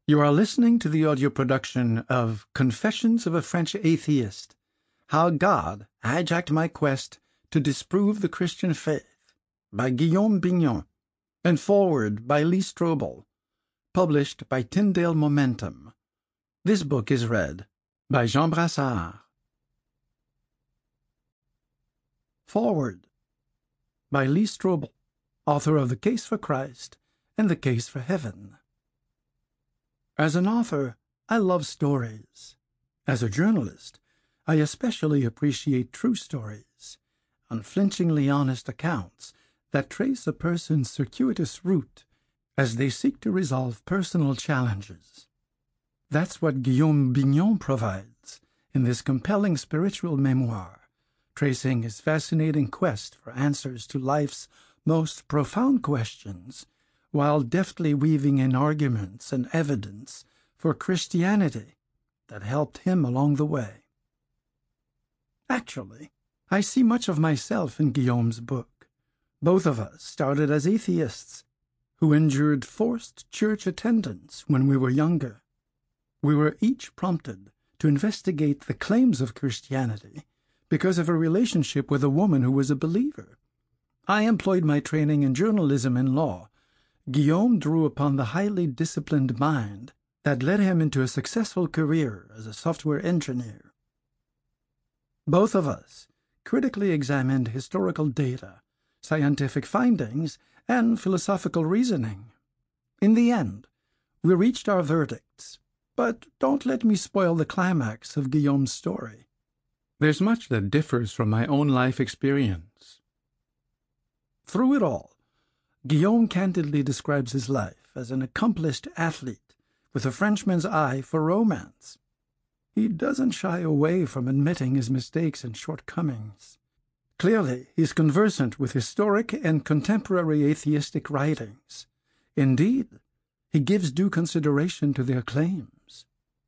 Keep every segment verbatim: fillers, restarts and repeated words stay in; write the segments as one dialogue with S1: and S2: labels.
S1: You are listening to the audio production of Confessions of a French Atheist, How God Hijacked My Quest to Disprove the Christian Faith, by Guillaume Bignon, and foreword by Lee Strobel, published by Tyndale Momentum. This book is read by Jean Brassard. Foreword by Lee Strobel, author of The Case for Christ and The Case for Heaven. As an author, I love stories. As a journalist, I especially appreciate true stories, unflinchingly honest accounts that trace a person's circuitous route as they seek to resolve personal challenges. That's what Guillaume Bignon provides in this compelling spiritual memoir, tracing his fascinating quest for answers to life's most profound questions, while deftly weaving in arguments and evidence for Christianity that helped him along the way. Actually, I see much of myself in Guillaume's book. Both of us started as atheists who endured forced church attendance when we were younger. We were each prompted to investigate the claims of Christianity because of a relationship with a woman who was a believer. I employed my training in journalism and law. Guillaume drew upon the highly disciplined mind that led him into a successful career as a software engineer. Both of us critically examined historical data, scientific findings, and philosophical reasoning. In the end, we reached our verdicts, but don't let me spoil the climax of Guillaume's story. There's much that differs from my own life experience. Through it all, Guillaume candidly describes his life as an accomplished athlete with a Frenchman's eye for romance. He doesn't shy away from admitting his mistakes and shortcomings. Clearly, he's conversant with historic and contemporary atheistic writings. Indeed, he gives due consideration to their claims.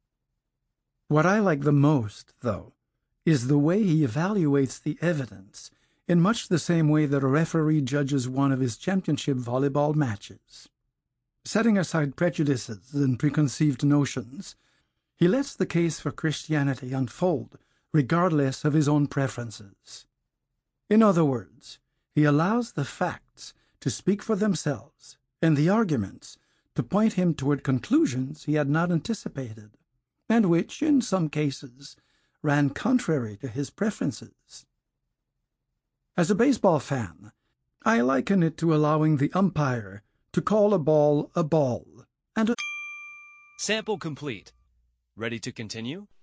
S1: What I like the most, though, is the way he evaluates the evidence in much the same way that a referee judges one of his championship volleyball matches. Setting aside prejudices and preconceived notions, he lets the case for Christianity unfold regardless of his own preferences. In other words, he allows the facts to speak for themselves and the arguments to point him toward conclusions he had not anticipated, and which, in some cases, ran contrary to his preferences. As a baseball fan, I liken it to allowing the umpire to call a ball a ball and a...
S2: Sample complete. Ready to continue?